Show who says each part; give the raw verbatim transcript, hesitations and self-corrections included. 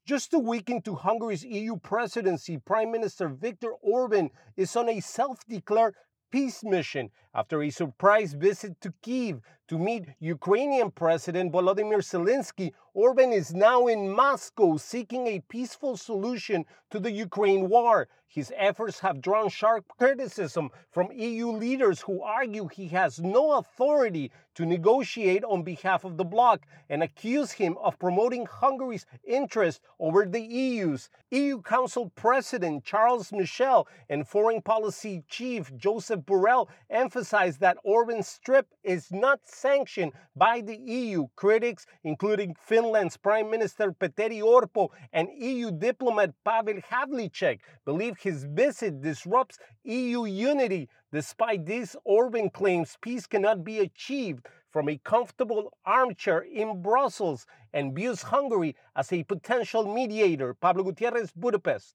Speaker 1: Just a week into Hungary's E U presidency, Prime Minister Viktor Orban is on a self-declared peace mission after a surprise visit to Kyiv to meet Ukrainian President Volodymyr Zelensky. Orban is now in Moscow seeking a peaceful solution to the Ukraine war. His efforts have drawn sharp criticism from E U leaders who argue he has no authority to negotiate on behalf of the bloc and accuse him of promoting Hungary's interest over the E U's. E U Council President Charles Michel and Foreign Policy Chief Joseph Borrell emphasized that Orban's trip is not sanctioned by the E U. Critics, including Finland's Prime Minister Petteri Orpo and E U diplomat Pavel Havlicek, believe his visit disrupts E U unity. Despite this, Orban claims peace cannot be achieved from a comfortable armchair in Brussels and views Hungary as a potential mediator. Pablo Gutierrez, Budapest.